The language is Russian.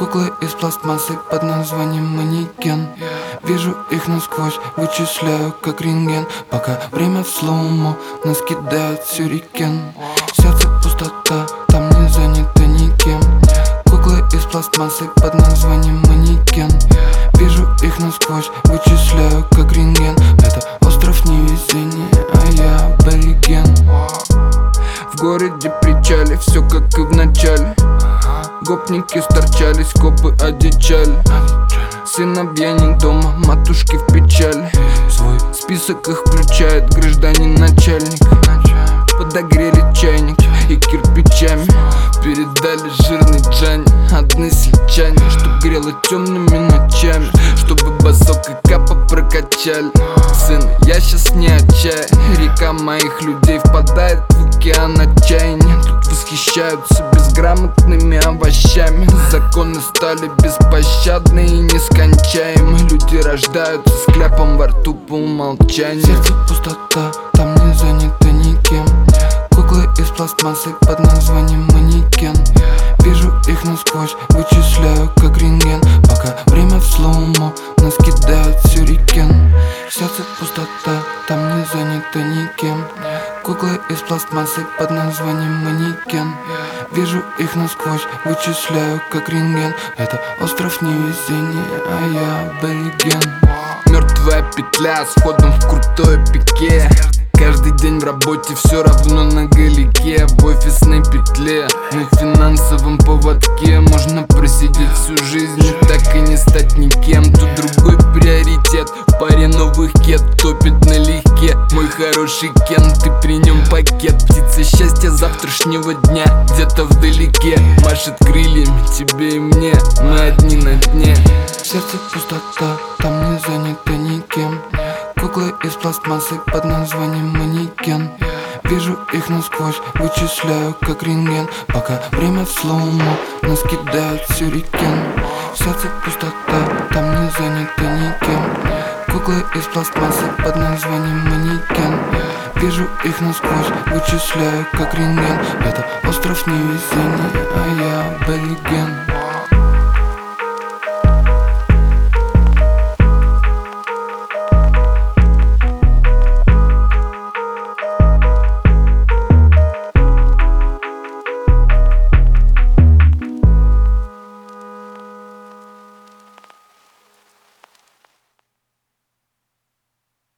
Куклы из пластмассы под названием манекен. Вижу их насквозь, вычисляю как рентген. Пока время в слоумо нас кидает сюрикен. Сердце пустота, там не занято никем. Куклы из пластмассы под названием манекен. Вижу их насквозь, вычисляю как рентген. Это остров невезения, а я абориген. В городе причале, все как и в начале. Гопники сторчались, копы одичали. Сыновья не дома, матушки в печали. Свой список их включает гражданин начальник. Подогрели чайник и кирпичами передали жирный Джани. Одни сличане, чтоб грело темными ночами, чтобы басок и капа прокачали. Сын, я щас не отчаян. Река моих людей впадает в океан отчаяния. Тут восхищаются безграмотными овощами. Законы стали беспощадны и нескончаемы. Люди рождаются с кляпом во рту по умолчанию. Сердце пустота, там не занято никем. Куклы из пластмассы под названием манекен. Вижу их насквозь, вычисляю как рентген. Пока время в слоумо нас кидает сюрикен. Сердце пустота, там не занято никем. Куклы из пластмассы под названием манекен. Вижу их насквозь, вычисляю как рентген. Это остров невезения, а я абориген. Мертвая петля с ходом в крутое пике. Каждый день в работе все равно на галике. В офисной петле, на финансовом поводке. Можно просидеть всю жизнь и так и не стать никем. Тут другой приоритет, в паре новых кет топит налегке. Мой хороший Кен, ты при нем пакет. Птица счастья завтрашнего дня где-то вдалеке машет крыльями тебе и мне, мы одни на дне. Сердце пустота, там не занято никем. Куклы из пластмассы под названием манекен. Вижу их насквозь, вычисляю как рентген. Пока время в слоумо нас кидает сюрикен. Сердце пустота, там не занято никем. Куклы из пластмассы под названием манекен. Вижу их насквозь, вычисляю как рентген. Это остров невезения, а я абориген.